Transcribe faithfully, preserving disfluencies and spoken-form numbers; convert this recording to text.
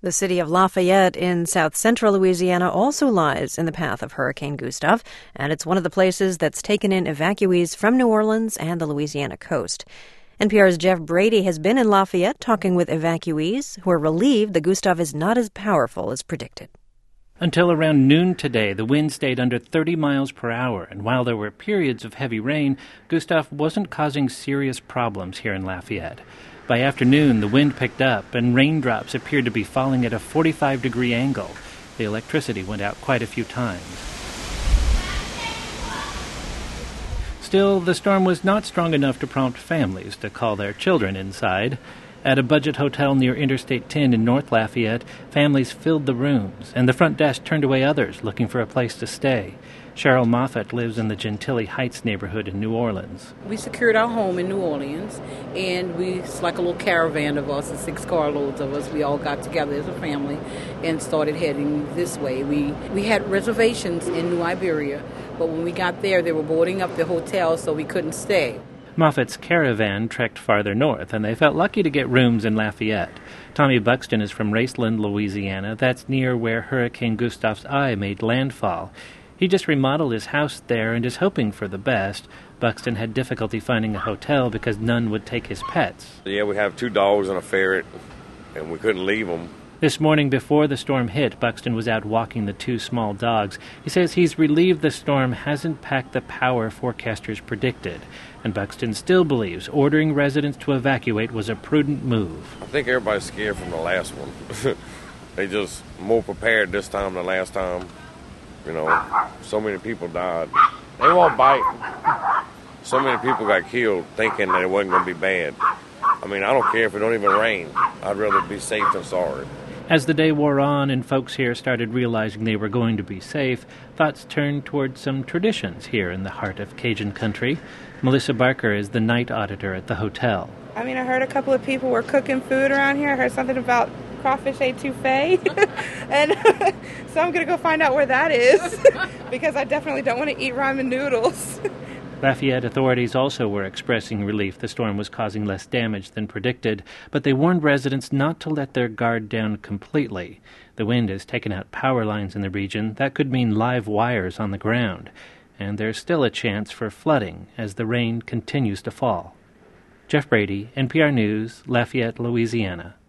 The city of Lafayette in south-central Louisiana also lies in the path of Hurricane Gustav, and it's one of the places that's taken in evacuees from New Orleans and the Louisiana coast. N P R's Jeff Brady has been in Lafayette talking with evacuees who are relieved the Gustav is not as powerful as predicted. Until around noon today, the wind stayed under thirty miles per hour, and while there were periods of heavy rain, Gustav wasn't causing serious problems here in Lafayette. By afternoon, the wind picked up, and raindrops appeared to be falling at a forty-five degree angle. The electricity went out quite a few times. Still, the storm was not strong enough to prompt families to call their children inside. At a budget hotel near Interstate ten in North Lafayette, families filled the rooms, and the front desk turned away others looking for a place to stay. Cheryl Moffett lives in the Gentilly Heights neighborhood in New Orleans. We secured our home in New Orleans, and we it's like a little caravan of us, six carloads of us. We all got together as a family and started heading this way. We we had reservations in New Iberia, but when we got there, they were boarding up the hotel, so we couldn't stay. Moffett's caravan trekked farther north, and they felt lucky to get rooms in Lafayette. Tommy Buxton is from Raceland, Louisiana. That's near where Hurricane Gustav's eye made landfall. He just remodeled his house there and is hoping for the best. Buxton had difficulty finding a hotel because none would take his pets. Yeah, we have two dogs and a ferret, and we couldn't leave them. This morning before the storm hit, Buxton was out walking the two small dogs. He says he's relieved the storm hasn't packed the power forecasters predicted. And Buxton still believes ordering residents to evacuate was a prudent move. I think everybody's scared from the last one. They just more prepared this time than last time. You know, so many people died. They won't bite. So many people got killed thinking that it wasn't going to be bad. I mean, I don't care if it don't even rain. I'd rather be safe than sorry. As the day wore on and folks here started realizing they were going to be safe, thoughts turned toward some traditions here in the heart of Cajun country. Melissa Barker is the night auditor at the hotel. I mean, I heard a couple of people were cooking food around here. I heard something about crawfish etouffee. and so I'm going to go find out where that is because I definitely don't want to eat ramen noodles. Lafayette authorities also were expressing relief the storm was causing less damage than predicted, but they warned residents not to let their guard down completely. The wind has taken out power lines in the region. That could mean live wires on the ground. And there's still a chance for flooding as the rain continues to fall. Jeff Brady, N P R News, Lafayette, Louisiana.